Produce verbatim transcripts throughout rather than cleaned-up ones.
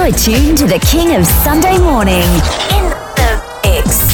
are tuned to the King of Sunday Morning in the mix.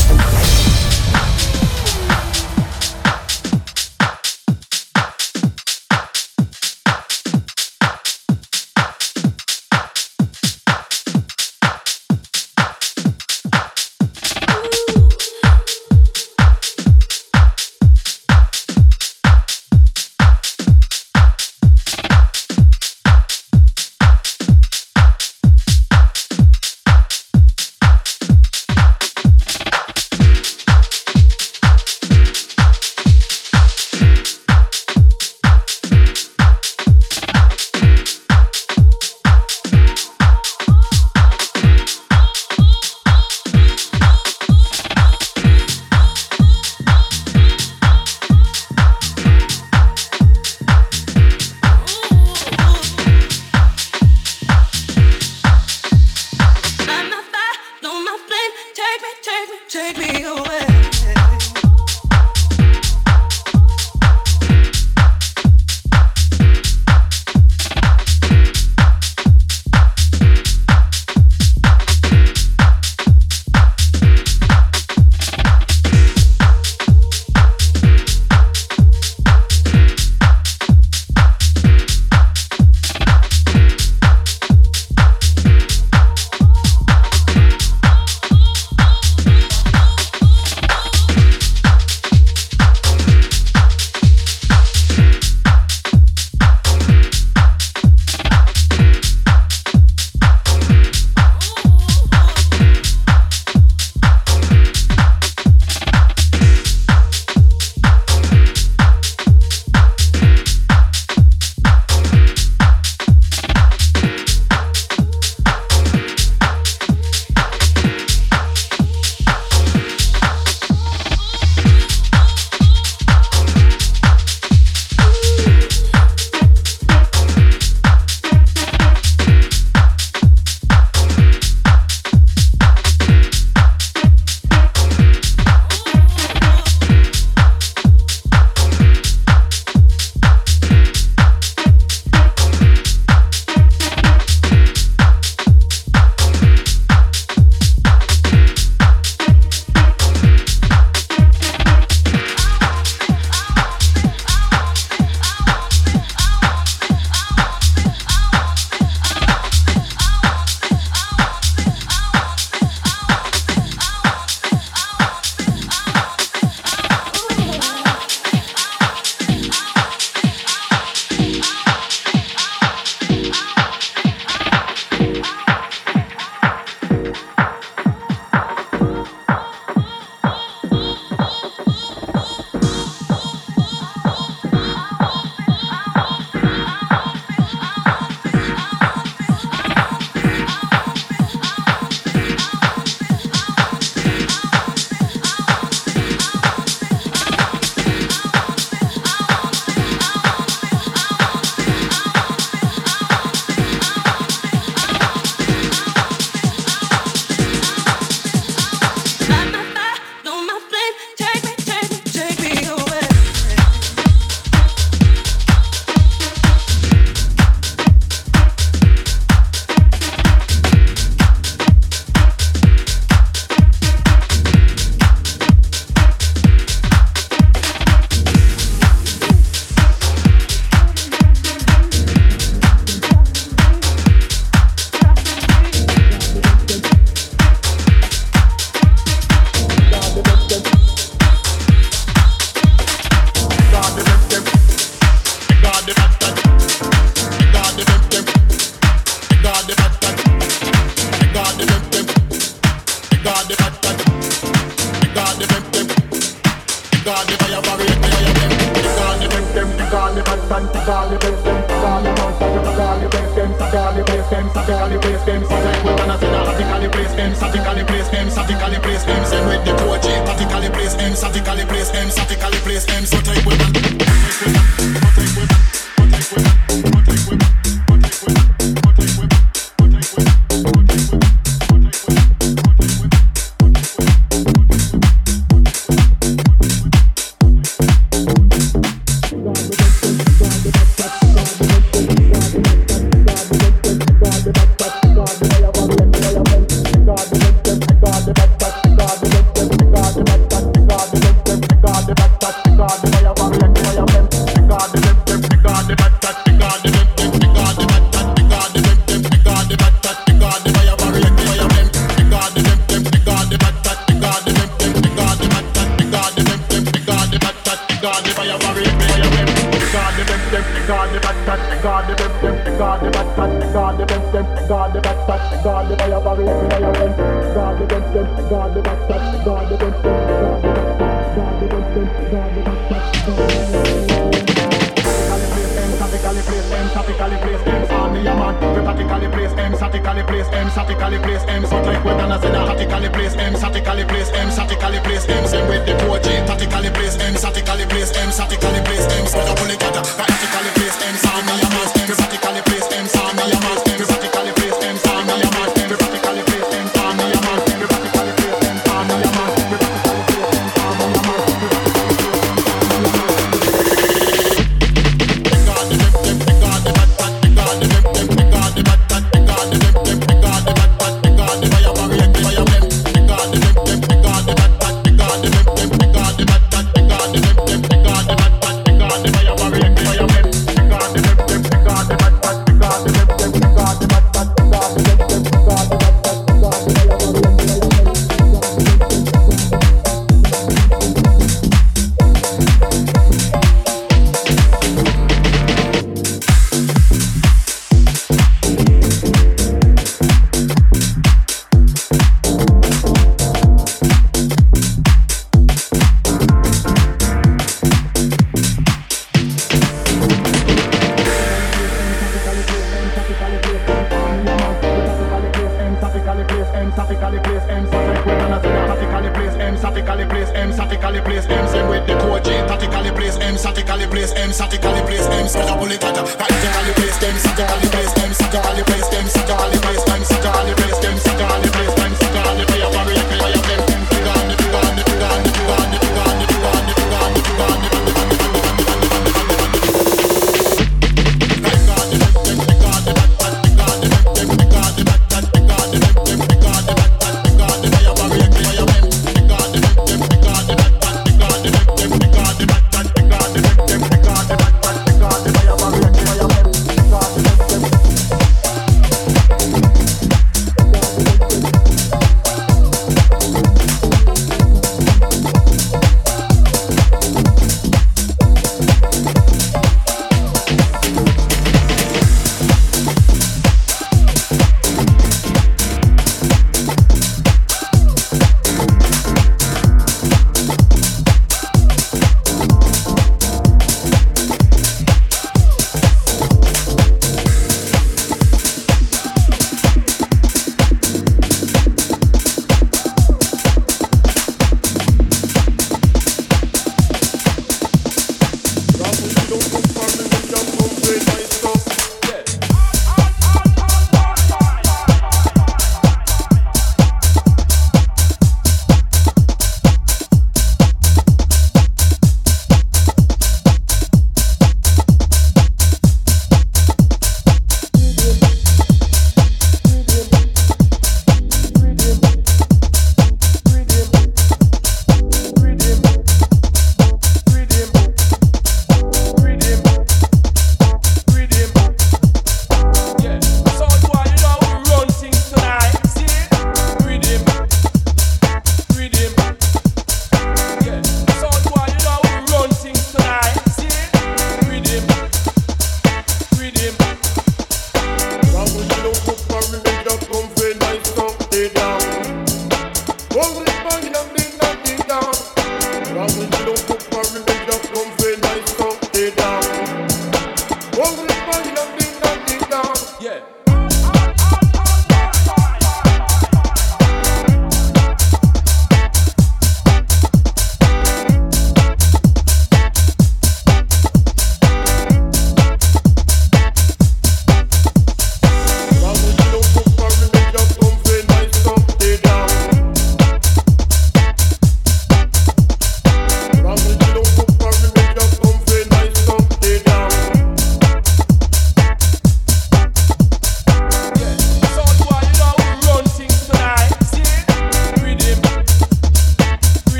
them, guard the back touch, guard the fire barrier, fire them, guard against them, guard the back touch, guard against them, guard the back touch, guard against them, guard the back touch, guard statically place them, statically place them, army a man, statically place them, statically place them, statically place them, so like we're gonna say that, statically place them, statically place them, statically place them, same with the four G, statically place them, statically place them, statically place them, spread up on the gather, statically place them, army a man, statically place them, army a man, statically place them, army a man, statically place them, army a man, statically place them, army a man, statically place them, army a man,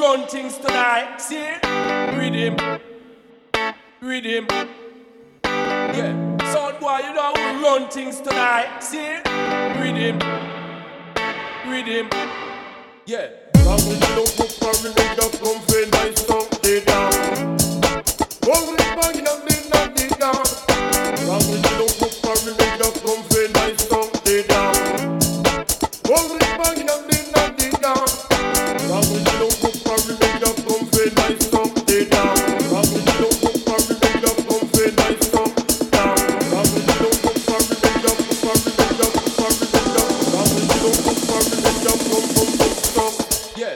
run things tonight. See? Rhythm. Rhythm. Yeah. Sound boy, you know how we run things tonight. See? Rhythm. Rhythm. Yeah. Long as you don't put for me, make that come fade my song, stay down. Hold it back in the middle of the down. Long as you don't put for me, make that come fade my song, stay down. Hold it back in the middle of the down. Long as you don't put for me, make that come fade my song, stay down. Long as you don't put for me, make that come fade my song, down. Long as you don't put for me, make that come for me, make that come for me, make that. Long as you don't put for me, make that come come come come. Yeah.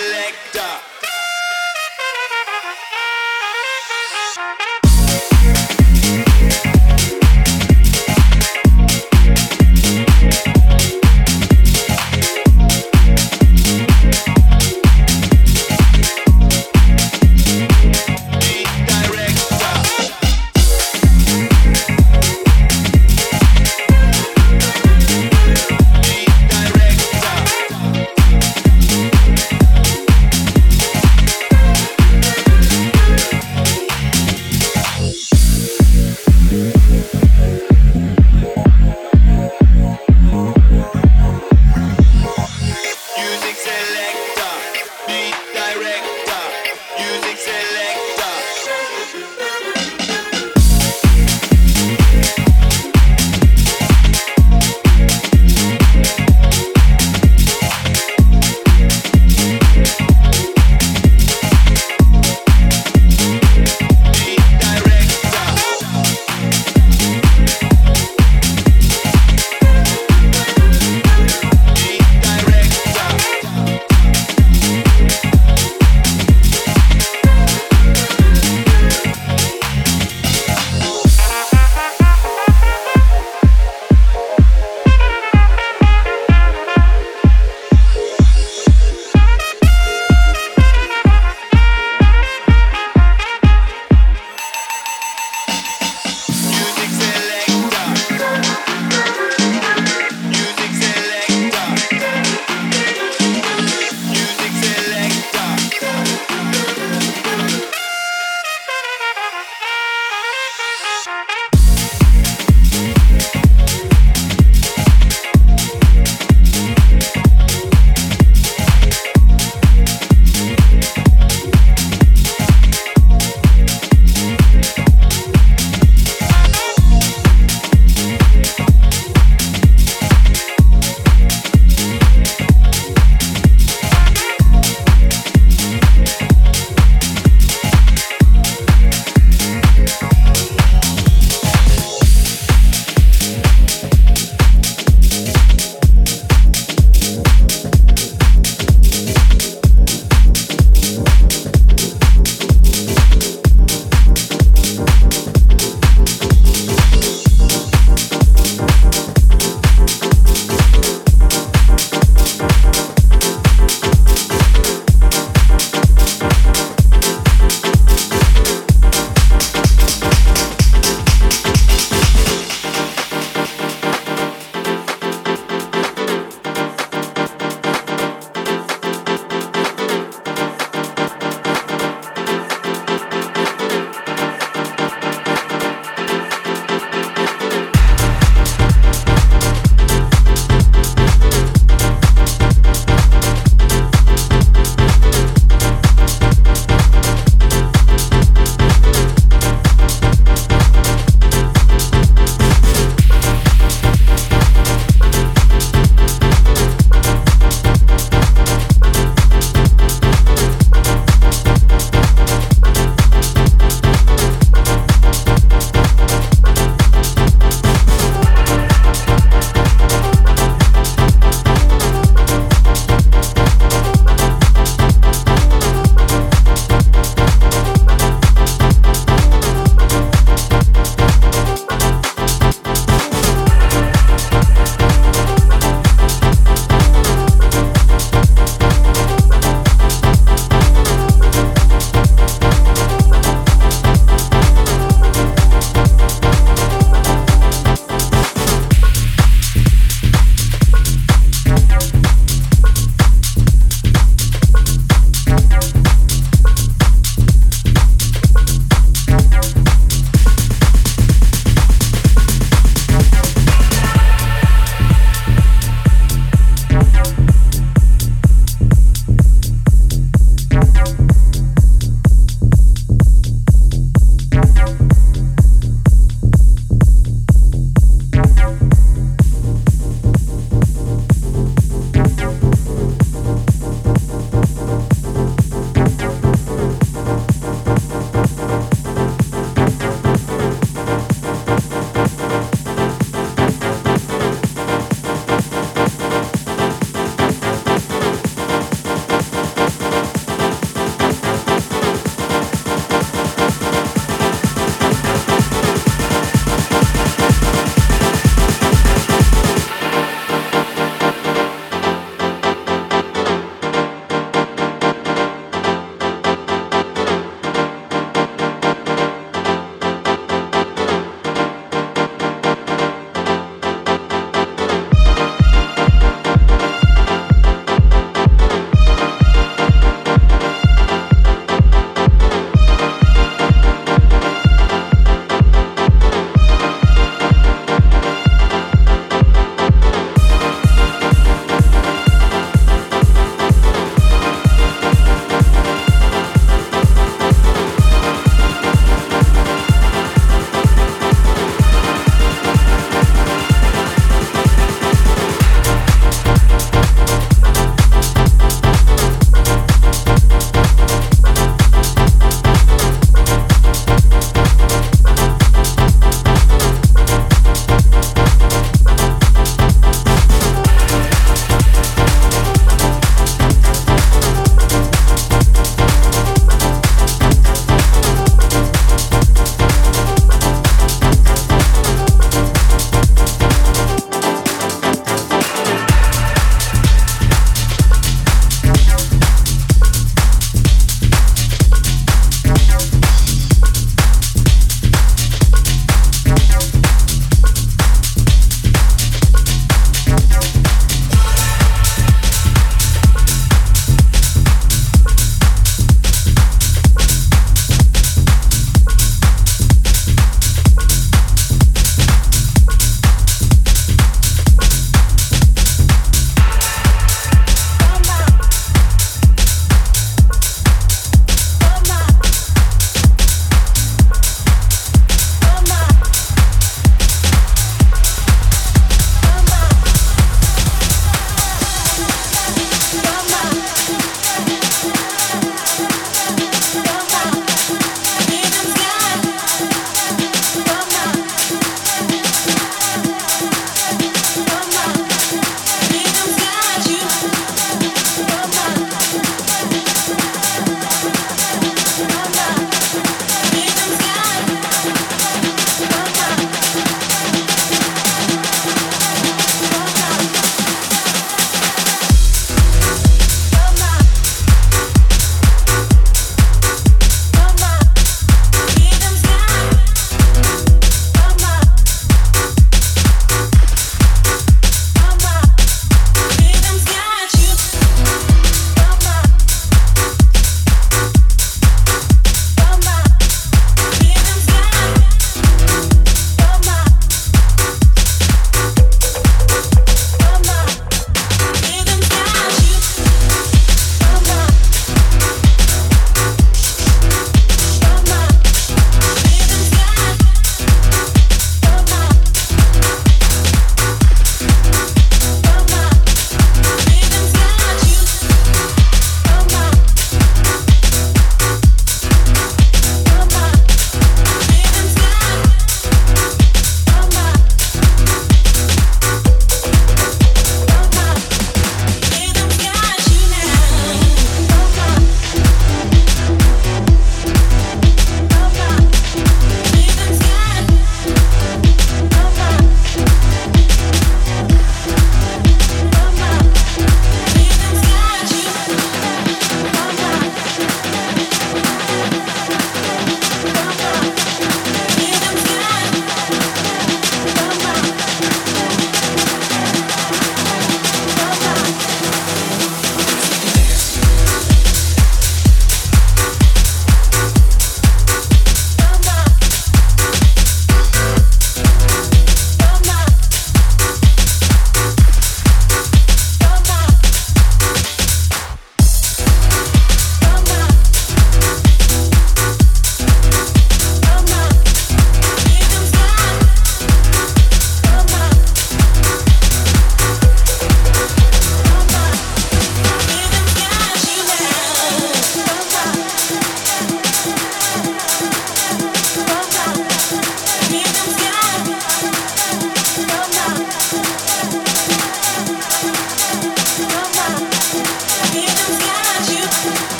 selector. Director.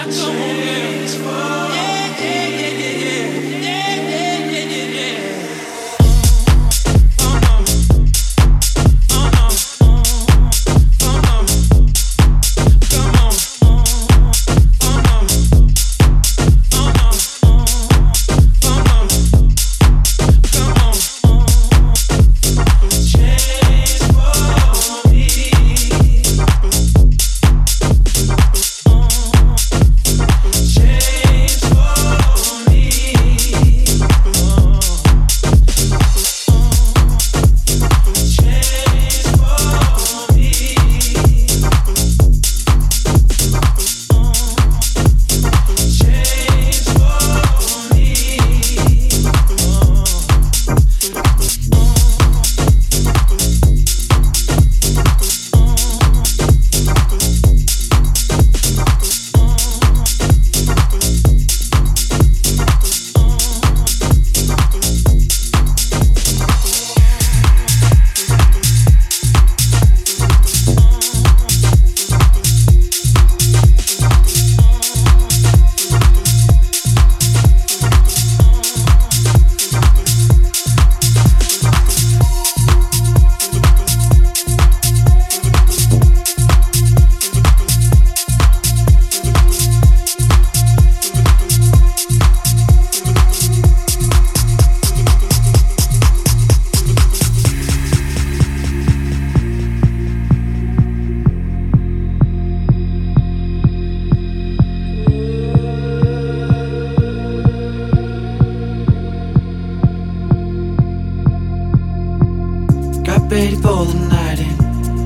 ready for the night in.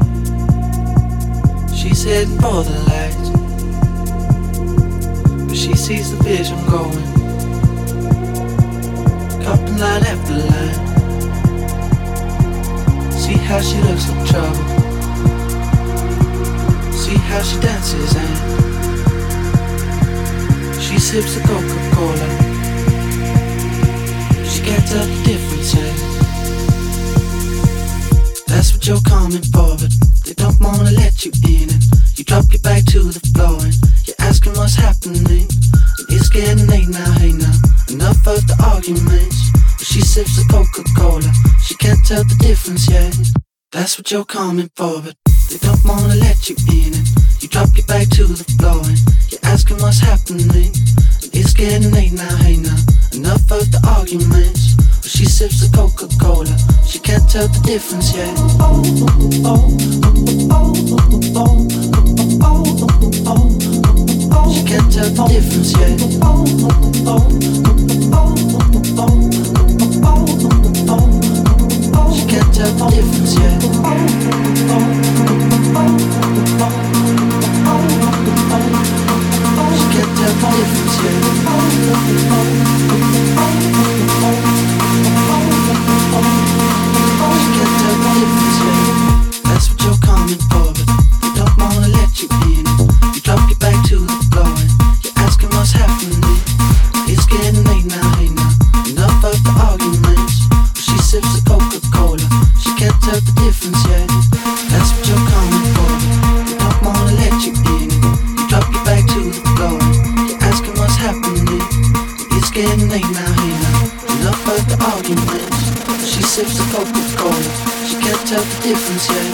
She's heading for the lights, but she sees the vision going, cupping line after line. See how she looks like trouble, see how she dances and she sips the Coca-Cola. She can't tell the difference, yeah. That's what you're coming for, but they don't wanna let you in. And you drop your back to the floor and you're asking what's happening. And it's getting late now, hey now, enough of the arguments. But she sips the Coca-Cola, she can't tell the difference yet. That's what you're coming for, but they don't wanna let you in. And you drop your back to the floor and you're asking what's happening. And it's getting late now, hey now, enough of the arguments. But she sips the Coca-Cola, she can't tell the difference yet. She can't tell the difference yet. She can't tell the difference yet. She can't tell the difference yet. She can't tell the difference yet. That's what you're coming for, but they don't wanna let you in. You drop your back to the floor and you're asking what's happening. It's getting late now, hey now, enough of the arguments. But she sips the Coca-Cola, she can't tell the difference yet. That's what you're coming for, but they don't wanna let you in. You drop your back to the floor and you're asking what's happening. It's getting late now, hey now, enough of the arguments. She sips the Coca-Cola, she can't tell the difference yet.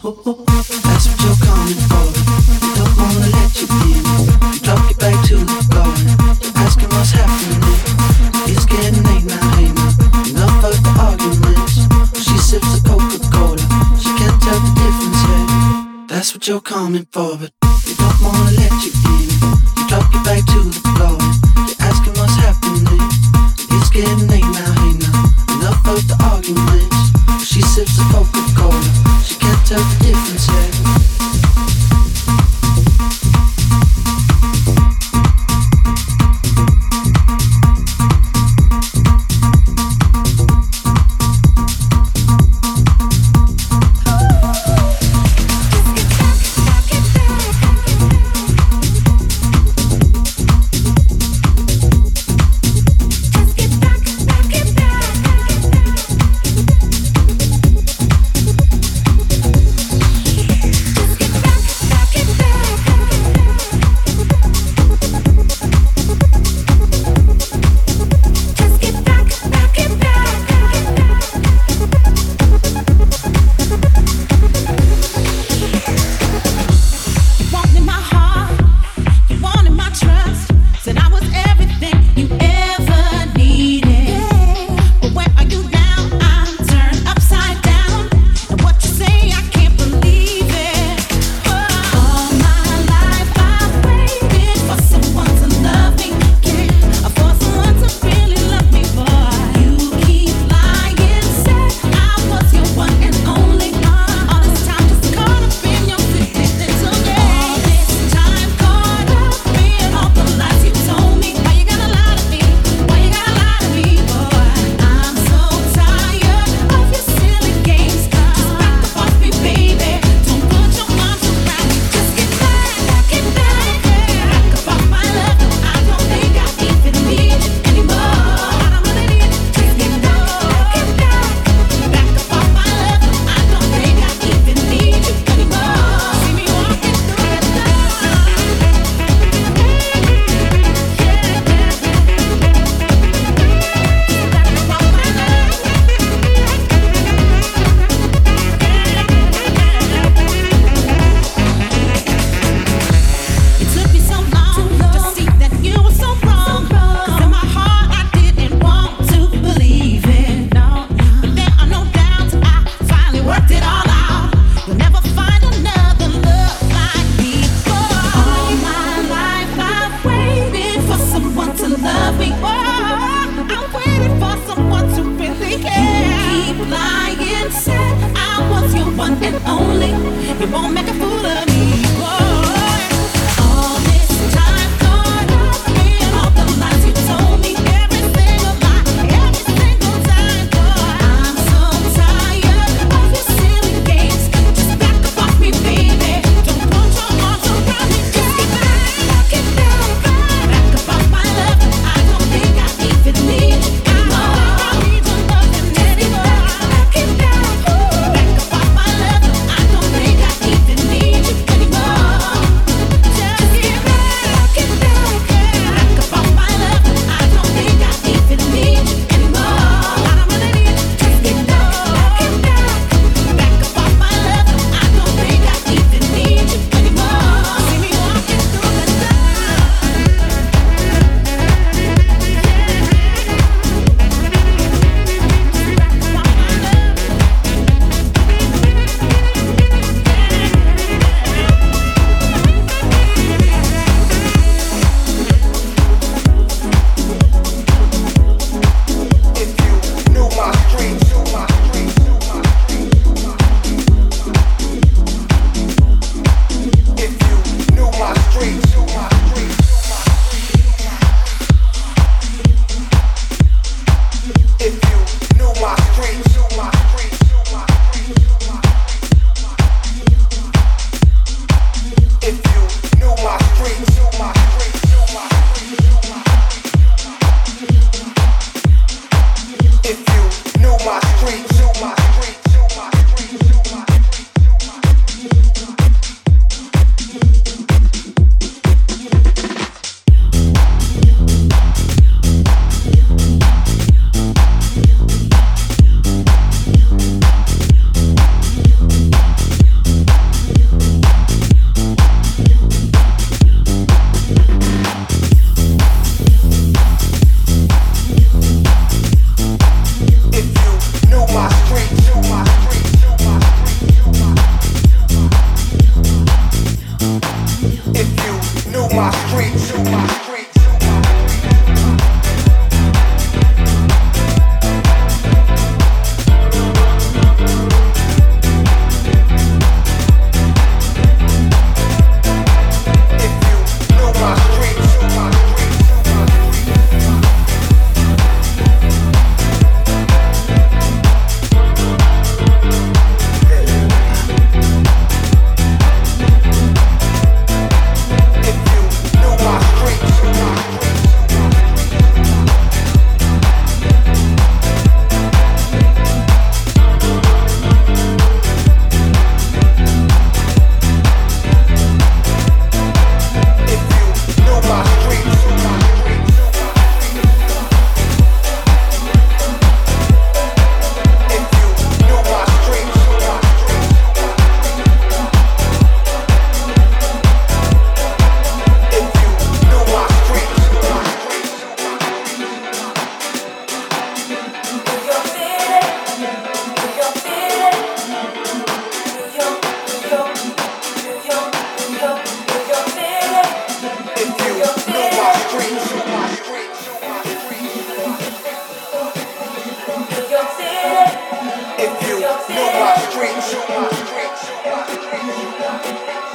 That's what you're coming for. You don't wanna let you in. You drop your back to the floor. You're asking what's happening. It's getting late now, hey now. Enough of the arguments. She sips a Coca-Cola. She can't tell the difference yet. That's what you're coming for, but you don't wanna let you in. You drop your back to the floor. You're asking what's happening. It's getting late now, hey now. Enough of the arguments. She sips a Coca-Cola. She can't tell the difference yet. Back up off my love, I don't think I even need you anymore. my streets, knew my streets.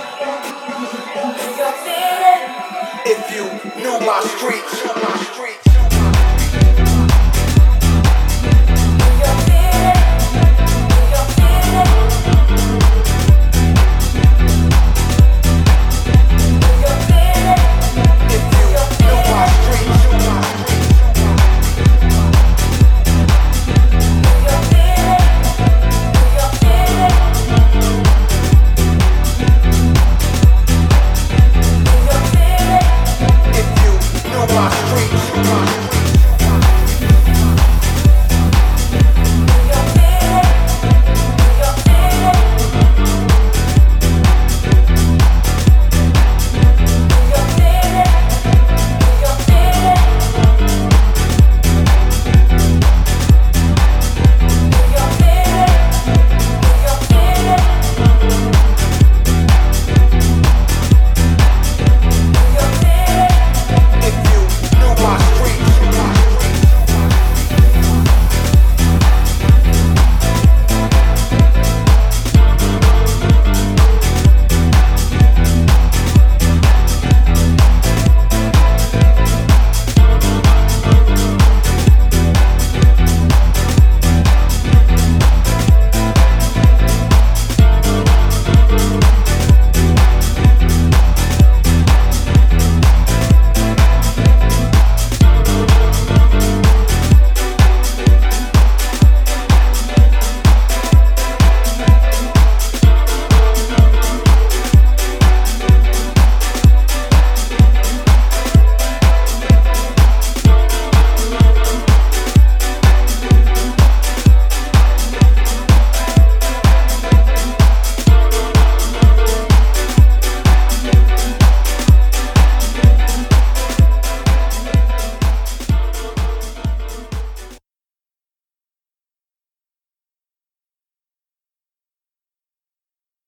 If you knew my streets, my streets.